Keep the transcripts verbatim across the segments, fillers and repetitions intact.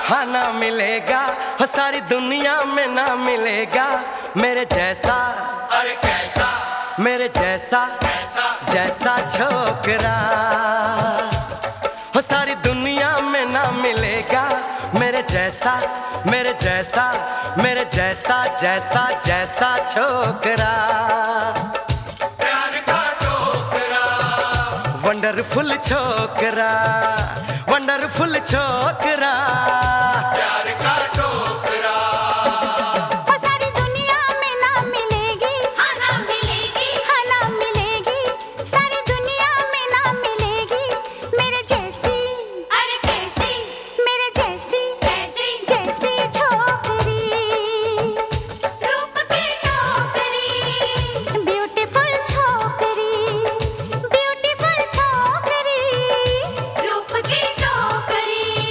हाँ ना मिलेगा, हो सारी दुनिया में ना मिलेगा मेरे जैसा। अरे कैसा, मेरे जैसा कैसा, जैसा छोकरा, हो सारी दुनिया में ना मिलेगा मेरे जैसा, मेरे जैसा, मेरे जैसा जैसा जैसा छोकरा। प्यार का टोकरा, वंडरफुल छोकरा, वंडरफुल छोकरा। प्यार का टोकरा, वो सारी दुनिया में ना मिलेगी, हाँ ना मिलेगी, हाँ ना मिलेगी, सारी दुनिया में ना मिलेगी मेरे जैसी। अरे कैसी, मेरे जैसी, कैसी, जैसी छोकरी, रूप की टोकरी, ब्यूटीफुल छोकरी, ब्यूटीफुल छोकरी, रूप की टोकरी।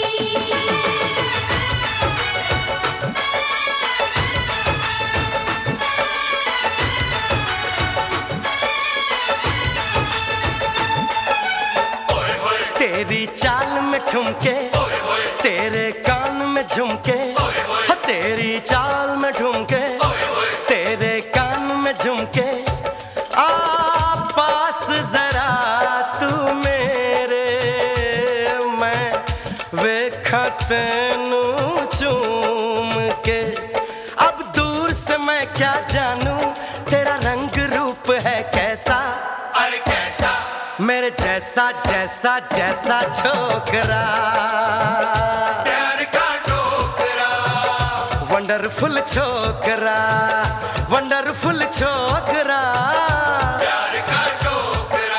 ओए होए, तेरी चाल में ठुमके, ओए होए, तेरे कान में झुमके, ओए होए, हाँ, तेरी चाल में ठुमके, ओए होए, तेरे कान में झुमके। आ पास जरा तू मेरे, मैं वेखा तेनू चूम के। अब दूर से मैं क्या जानूं तेरा रंग रूप है कैसा, अरे कैसा, मेरे जैसा जैसा जैसा छोकरा। प्यार का टोकरा, वंडरफुल छोकरा, वंडरफुल छोकरा। प्यार का टोकरा,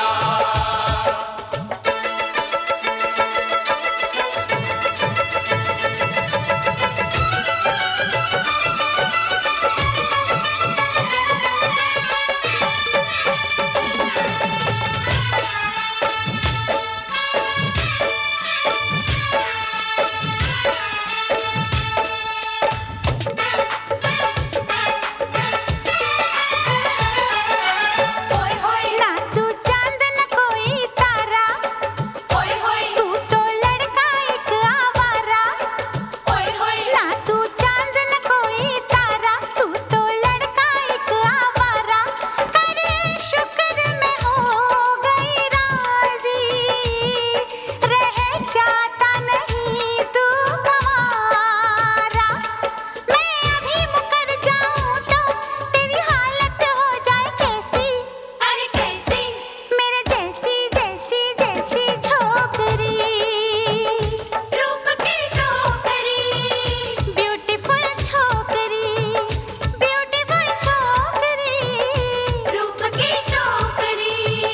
ओए होए, ना तू चांद न कोई तारा, ओए होए, तू तो लड़का एक आवारा, ओए होए, ना तू चांद न कोई तारा, तू तो लड़का एक आवारा। अरे शुक्र मैं हो गई राजी, रह जाता नहीं तू गवारा। मैं अभी मुकर जाऊं तो तेरी हालत हो जाए कैसी, अरे कैसी, मेरे जैसी जैसी जैसी छोकरी, रूप की टोकरी, ब्यूटीफुल छोकरी, ब्यूटीफुल छोकरी, रूप की टोकरी।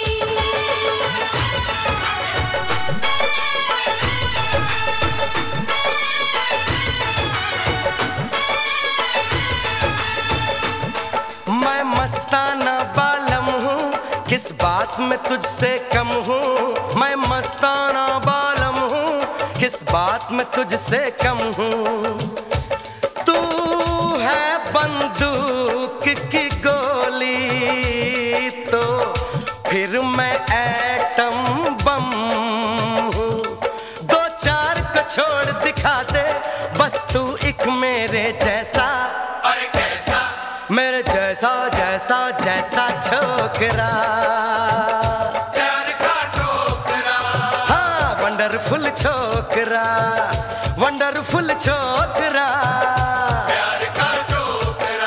मैं मस्ताना बालम हूँ, किस बात में तुझसे कम हूँ। मैं मस्ताना बालम हूँ, किस बात में तुझसे कम हूँ। तू है बंदूक की गोली तो फिर मैं एटम बम हूँ। दो चार को छोड़ दिखा दे बस तू एक मेरे जैसा, अरे कैसा, मेरे जैसा जैसा जैसा छोकरा। प्यार का टोकरा, हाँ वंडरफुल छोकरा, वंडरफुल छोकरा। प्यार का टोकरा,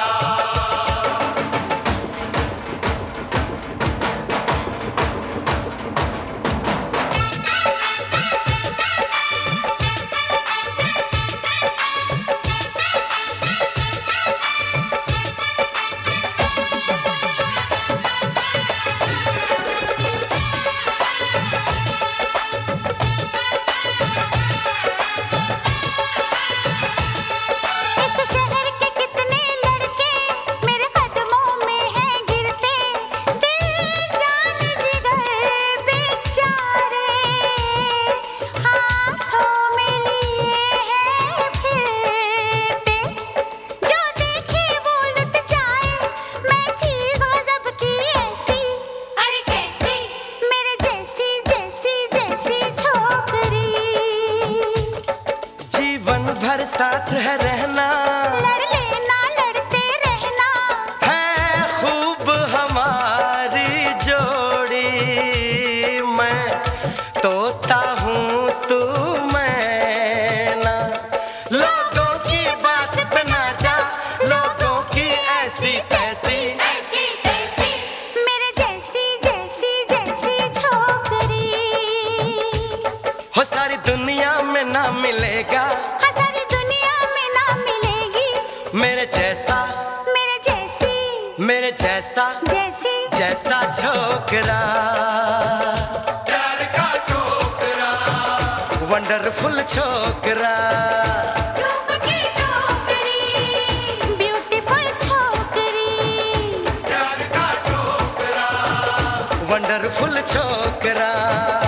इस ऐसी तैसी ऐसी तैसी मेरे जैसी जैसी जैसी छोकरी हो सारी दुनिया में ना मिलेगा, हाँ सारी दुनिया में ना मिलेगी मेरे जैसा मेरे जैसी मेरे जैसा जैसी जैसा छोकरा। प्यार का छोकरा, वंडरफुल छोकरा, रूप की टोकरी ब्यूटीफुल छोकरी प्यार का छोकरा, वंडरफुल छोकरा।